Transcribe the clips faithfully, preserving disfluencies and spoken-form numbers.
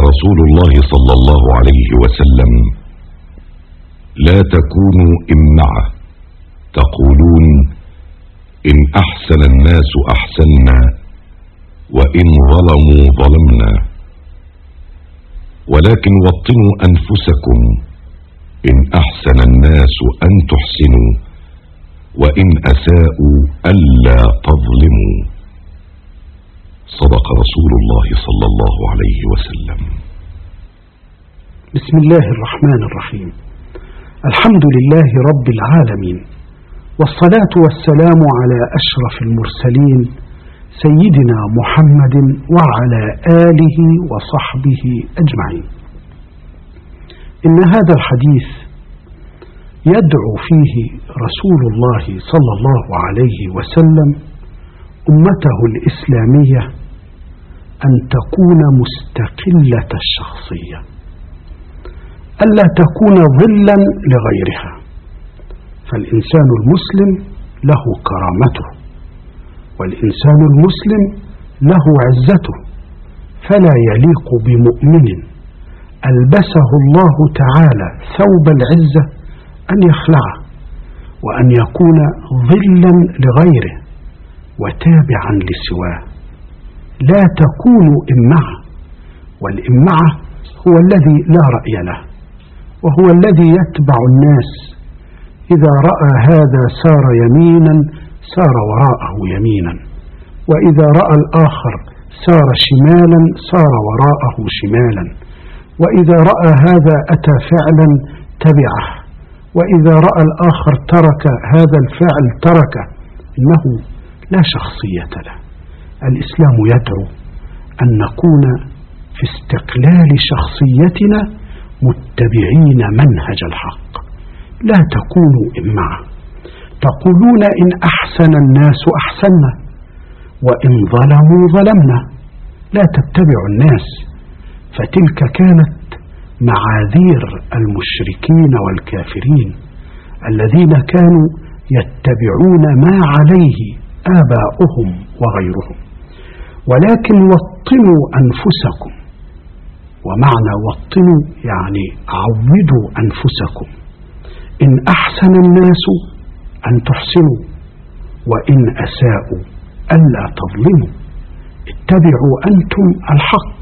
رسول الله صلى الله عليه وسلم: لا تكونوا إمعة تقولون إن أحسن الناس أحسنا وإن ظلموا ظلمنا، ولكن وطنوا أنفسكم إن أحسن الناس أن تحسنوا وإن أساءوا ألا تظلموا. صدق رسول الله صلى الله عليه وسلم. بسم الله الرحمن الرحيم. الحمد لله رب العالمين، والصلاة والسلام على أشرف المرسلين سيدنا محمد وعلى آله وصحبه أجمعين. إن هذا الحديث يدعو فيه رسول الله صلى الله عليه وسلم أمته الإسلامية أن تكون مستقلة الشخصية، ألا تكون ظلا لغيرها، فالإنسان المسلم له كرامته، والإنسان المسلم له عزته، فلا يليق بمؤمن ألبسه الله تعالى ثوب العزة أن يخلعه وأن يكون ظلا لغيره وتابعا لسواه. لا تكونوا إمعة، والإمعة هو الذي لا رأي له، وهو الذي يتبع الناس، إذا رأى هذا سار يمينا سار وراءه يمينا، وإذا رأى الآخر سار شمالا سار وراءه شمالا، وإذا رأى هذا أتى فعلا تبعه، وإذا رأى الآخر ترك هذا الفعل تركه. إنه لا شخصية له. الإسلام يدعو أن نكون في استقلال شخصيتنا متبعين منهج الحق. لا تكونوا إمعة تقولون إن أحسن الناس أحسنا وإن ظلموا ظلمنا. لا تتبعوا الناس، فتلك كانت معاذير المشركين والكافرين الذين كانوا يتبعون ما عليه آباؤهم وغيرهم. ولكن وطنوا أنفسكم، ومعنى وطنوا يعني عودوا أنفسكم. إن أحسن الناس أن تحسنوا وإن أساءوا ألا تظلموا. اتبعوا أنتم الحق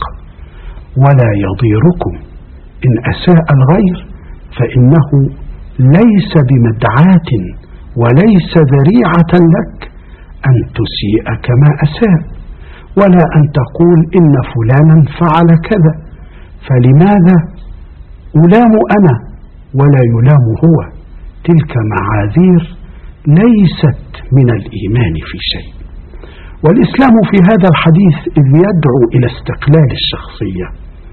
ولا يضيركم إن أساء الغير، فإنه ليس بمدعاة وليس ذريعة لك أن تسيء كما أساء، ولا أن تقول إن فلانا فعل كذا، فلماذا ألام أنا ولا يلام هو؟ تلك معاذير ليست من الإيمان في شيء. والإسلام في هذا الحديث إذ يدعو إلى استقلال الشخصية،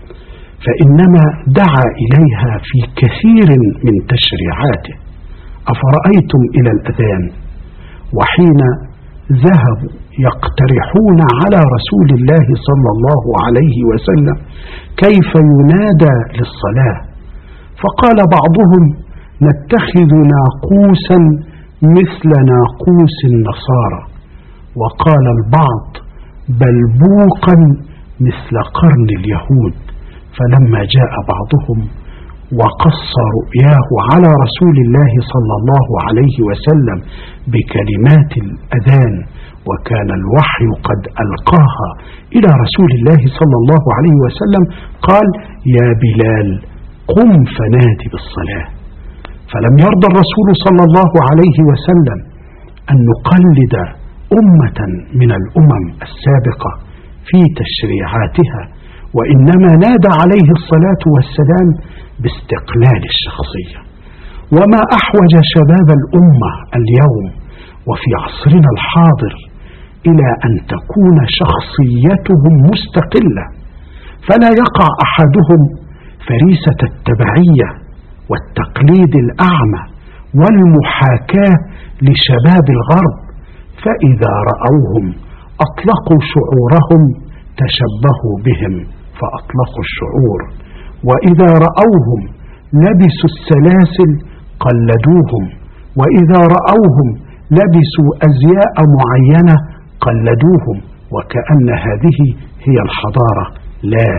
فإنما دعا إليها في كثير من تشريعاته. أفرأيتم إلى الأذان وحين ذهبوا يقترحون على رسول الله صلى الله عليه وسلم كيف ينادى للصلاة، فقال بعضهم: نتخذ ناقوسا مثل ناقوس النصارى، وقال البعض: بل بوقا مثل قرن اليهود. فلما جاء بعضهم وقص رؤياه على رسول الله صلى الله عليه وسلم بكلمات الأذان، وكان الوحي قد ألقاها إلى رسول الله صلى الله عليه وسلم، قال: يا بلال قم فنادي بالصلاة. فلم يرضى الرسول صلى الله عليه وسلم أن نقلد أمة من الأمم السابقة في تشريعاتها، وإنما نادى عليه الصلاة والسلام باستقلال الشخصية. وما أحوج شباب الأمة اليوم وفي عصرنا الحاضر إلى أن تكون شخصيتهم مستقلة، فلا يقع أحدهم فريسة التبعية والتقليد الأعمى والمحاكاة لشباب الغرب، فإذا رأوهم أطلقوا شعورهم تشبهوا بهم فأطلقوا الشعور، وإذا رأوهم لبسوا السلاسل قلدوهم، وإذا رأوهم لبسوا أزياء معينة قلدوهم، وكأن هذه هي الحضارة. لا،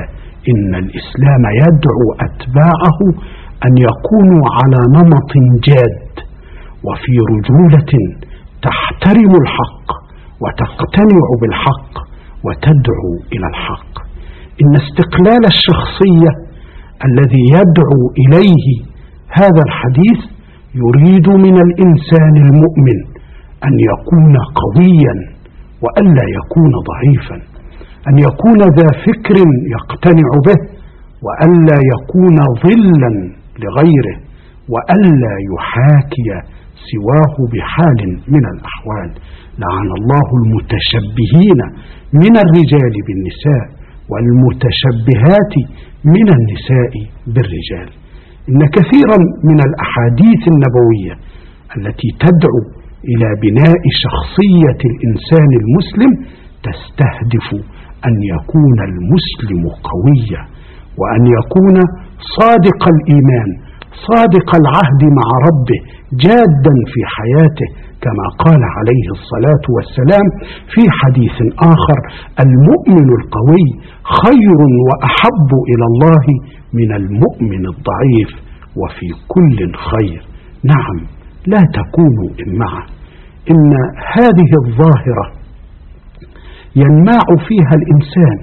إن الإسلام يدعو أتباعه أن يكونوا على نمط جاد وفي رجولة تحترم الحق وتقتنع بالحق وتدعو إلى الحق. إن استقلال الشخصية الذي يدعو إليه هذا الحديث يريد من الإنسان المؤمن أن يكون قويا وألا يكون ضعيفا، أن يكون ذا فكر يقتنع به وألا يكون ظلا لغيره، وألا يحاكي سواه بحال من الأحوال. لعن الله المتشبهين من الرجال بالنساء والمتشبهات من النساء بالرجال. إن كثيرا من الأحاديث النبوية التي تدعو إلى بناء شخصية الإنسان المسلم تستهدف أن يكون المسلم قويا، وأن يكون صادق الإيمان صادق العهد مع ربه جادا في حياته، كما قال عليه الصلاة والسلام في حديث آخر: المؤمن القوي خير وأحب إلى الله من المؤمن الضعيف، وفي كل خير. نعم، لا تكونوا إمعة. إن هذه الظاهرة ينمع فيها الإنسان،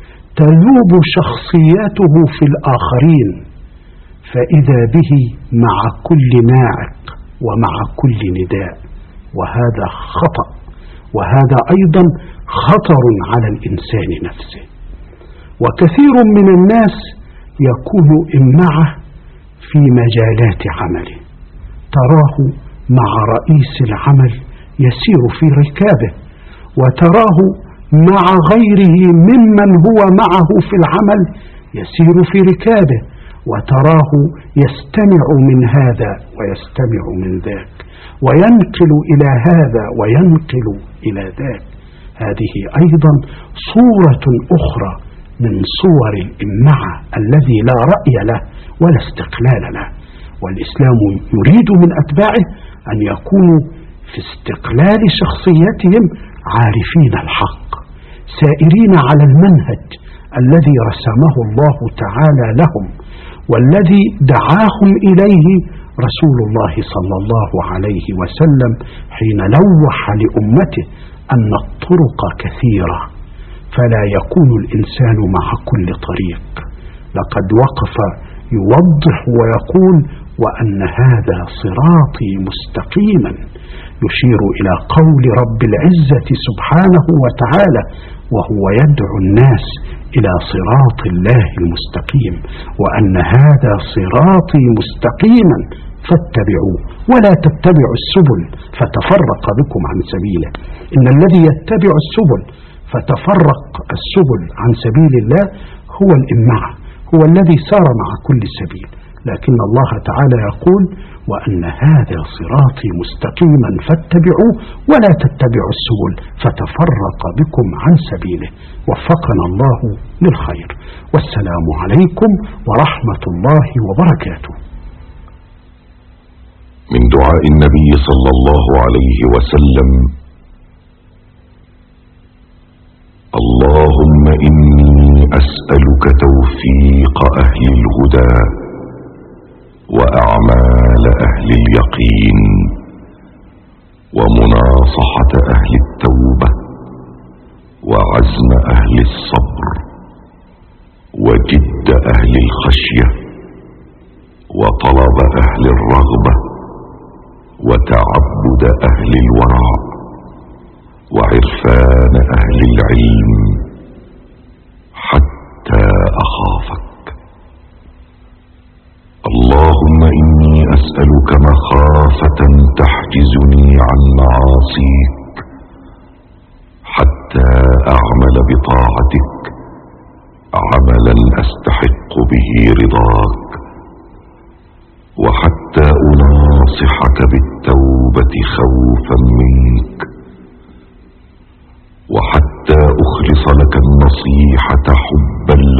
تذوب شخصيته في الآخرين، فإذا به مع كل ناعق ومع كل نداء، وهذا خطأ، وهذا أيضا خطر على الإنسان نفسه. وكثير من الناس يكون إمعة في مجالات عمله، تراه مع رئيس العمل يسير في ركابه، وتراه مع غيره ممن هو معه في العمل يسير في ركابه، وتراه يستمع من هذا ويستمع من ذاك، وينقل إلى هذا وينقل إلى ذاك. هذه أيضا صورة أخرى من صور الإمعة الذي لا رأي له ولا استقلال له. والإسلام يريد من أتباعه أن يكونوا في استقلال شخصيتهم عارفين الحق، سائرين على المنهج الذي رسمه الله تعالى لهم، والذي دعاهم إليه رسول الله صلى الله عليه وسلم حين لوح لأمته أن الطرق كثيرة، فلا يكون الإنسان مع كل طريق. لقد وقف يوضح ويقول: وأن هذا صراطي مستقيما، يشير إلى قول رب العزة سبحانه وتعالى وهو يدعو الناس إلى صراط الله المستقيم: وأن هذا صراطي مستقيما فاتبعوه ولا تتبعوا السبل فتفرق بكم عن سبيله. إن الذي يتبع السبل فتفرق السبل عن سبيل الله هو الإمعة، هو الذي سار مع كل سبيل. لكن الله تعالى يقول: وأن هذا صراطي مستقيما فاتبعوه ولا تتبعوا السبل فتفرق بكم عن سبيله. وفقنا الله للخير، والسلام عليكم ورحمة الله وبركاته. من دعاء النبي صلى الله عليه وسلم: اللهم إني أسألك توفيق أهل الهدى وأعمال أهل اليقين ومناصحة أهل التوبة وعزم أهل الصبر وجد أهل الخشية وطلب أهل الرغبة وتعبد أهل الورع وعرفان أهل العلم حتى أخافك. اللهم إني أسألك مخافة تحجزني عن معاصيك حتى أعمل بطاعتك عملا أستحق به رضاك، وحتى أناصحك بالتوبة خوفا منك، وحتى أخلص لك النصيحة حبا